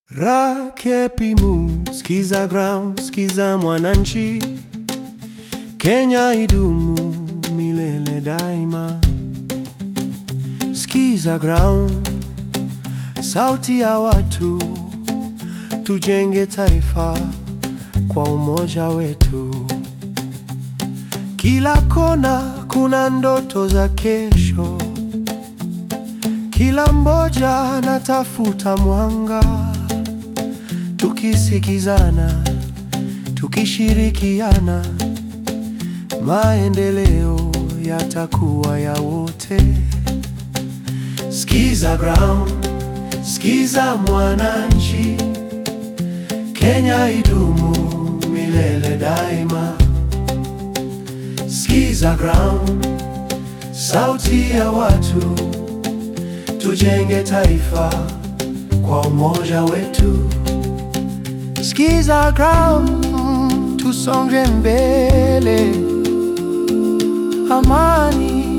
Rakepimu, skiza ground, skiza mwananchi. Kenya idumu milele daima. Skiza ground, sauti ya watu, tujenge taifa kwa umoja wetu. Kila kona kuna ndoto za kesho, kila mmoja anatafuta mwanga. Tukisikizana, tukishirikiana, maendeleo yatakuwa ya wote. Skiza ground, skiza mwananchi. Kenya idumu milele daima. Skiza ground, sauti ya watu, tujenge taifa kwa umoja wetu. Skiza ground, tusonge mbele. Amani,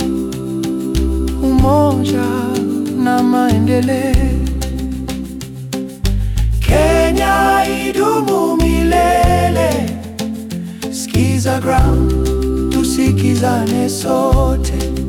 umoja na maendeleo. Kenya idumu milele. Skiza ground, tusikizane sote.